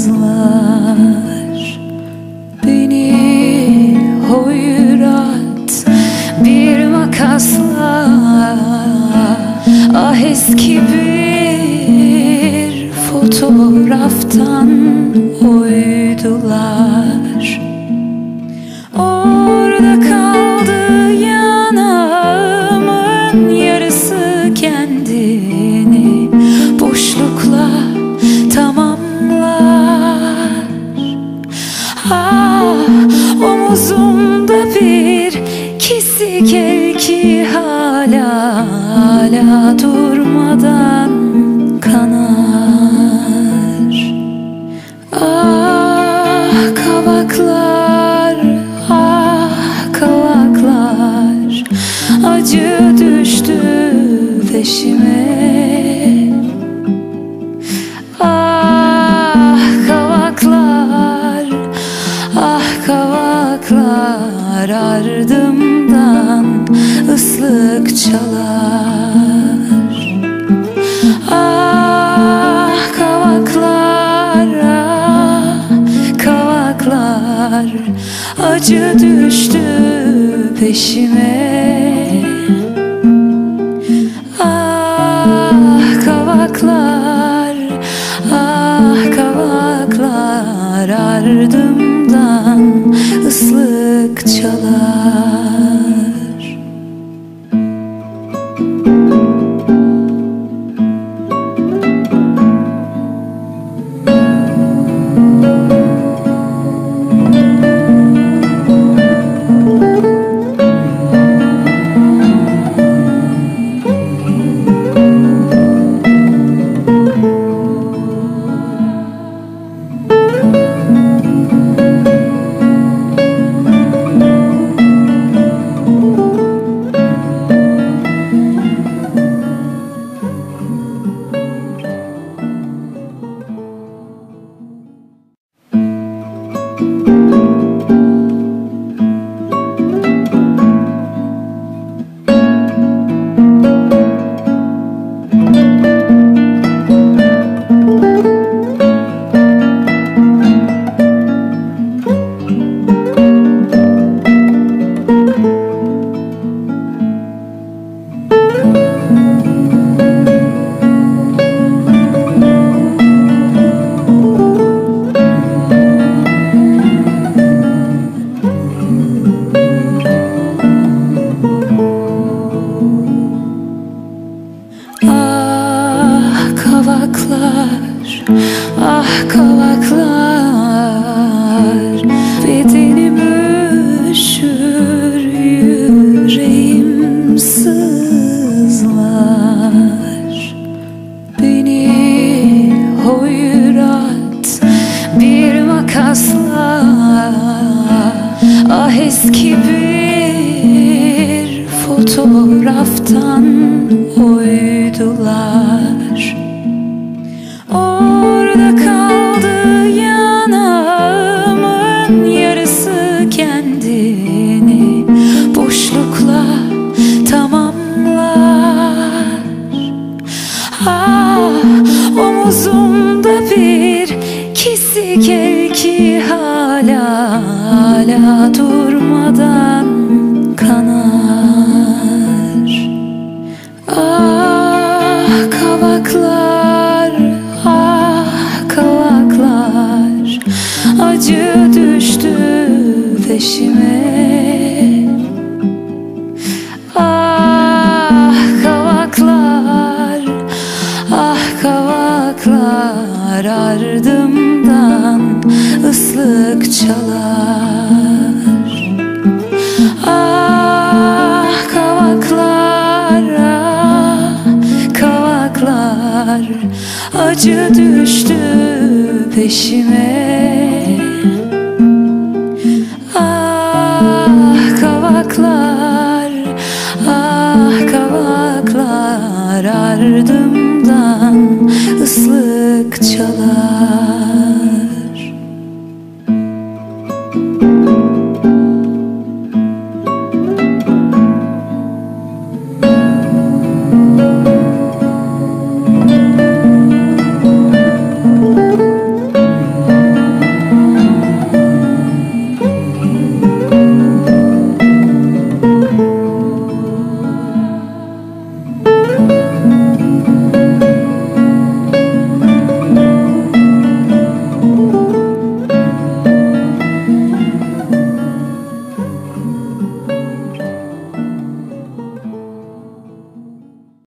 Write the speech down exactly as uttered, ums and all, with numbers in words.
beni hoyrat bir makasla. Ah, eski bir fotoğraftan oydular. Orada kaldı yanağımın yarısı, kendini boşlukla tamamlar. Ah, omuzumda bir kesik el ki hala hala durmadan kanar. Ah, kavaklar, ah kavaklar, acı düştü peşime. Ah kavaklar, ah kavaklar, ardımdan ıslık çalar. Ah kavaklar, ah kavaklar, acı düştü peşime. Ah kavaklar, ah kavaklar, ardımdan ıslık çalar. Ah kavaklar, bedenim üşür, yüreğim sızlar. Beni hoyrat bir makasla. Ah, eski bir fotoğraftan oydular. Orada kaldı yanağımın yarısı, kendini boşlukla tamamlar. Ah, omuzumda bir kesik el ki hala hala durmadan kanar. Ah kavaklar, acı düştü peşime. Ah kavaklar, ah kavaklar, ardımdan ıslık çalar. Ah kavaklar, ah kavaklar, acı düştü peşime.